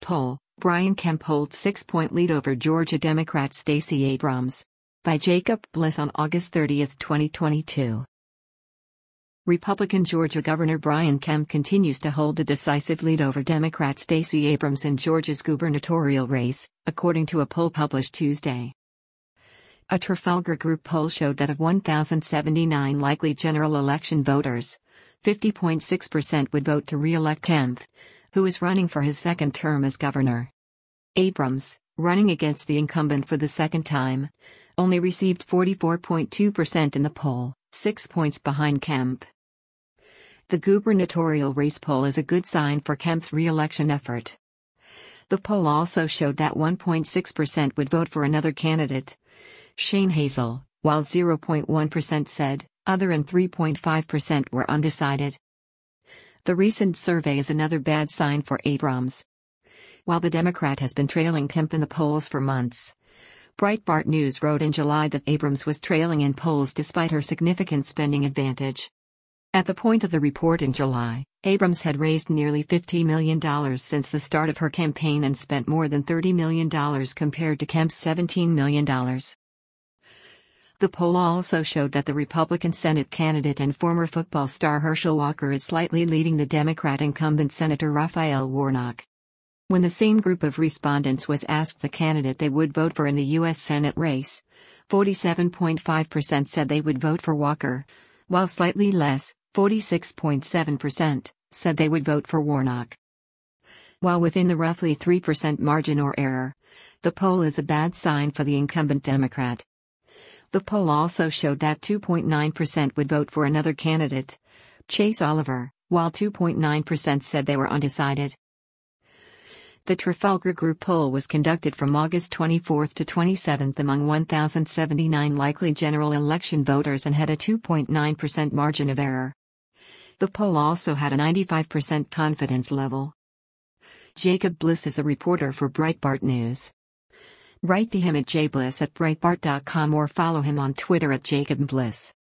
poll, Brian Kemp holds 6-point lead over Georgia Democrat Stacey Abrams. By Jacob Bliss on August 30, 2022. Republican Georgia Governor Brian Kemp continues to hold a decisive lead over Democrat Stacey Abrams in Georgia's gubernatorial race, according to a poll published Tuesday. A Trafalgar Group poll showed that of 1,079 likely general election voters, 50.6% would vote to re-elect Kemp, who is running for his second term as governor. Abrams, running against the incumbent for the second time, only received 44.2% in the poll, 6 points behind Kemp. The gubernatorial race poll is a good sign for Kemp's re-election effort. The poll also showed that 1.6% would vote for another candidate, Shane Hazel, while 0.1% said other and 3.5% were undecided. The recent survey is another bad sign for Abrams. While the Democrat has been trailing Kemp in the polls for months, Breitbart News wrote in July that Abrams was trailing in polls despite her significant spending advantage. At the point of the report in July, Abrams had raised nearly $50 million since the start of her campaign and spent more than $30 million compared to Kemp's $17 million. The poll also showed that the Republican Senate candidate and former football star Herschel Walker is slightly leading the Democrat incumbent Senator Raphael Warnock. When the same group of respondents was asked the candidate they would vote for in the U.S. Senate race, 47.5% said they would vote for Walker, while slightly less, 46.7%, said they would vote for Warnock. While within the roughly 3% margin or error, the poll is a bad sign for the incumbent Democrat. The poll also showed that 2.9% would vote for another candidate, Chase Oliver, while 2.9% said they were undecided. The Trafalgar Group poll was conducted from August 24 to 27 among 1,079 likely general election voters and had a 2.9% margin of error. The poll also had a 95% confidence level. Jacob Bliss is a reporter for Breitbart News. Write to him at jbliss@breitbart.com or follow him on Twitter at @JacobBliss.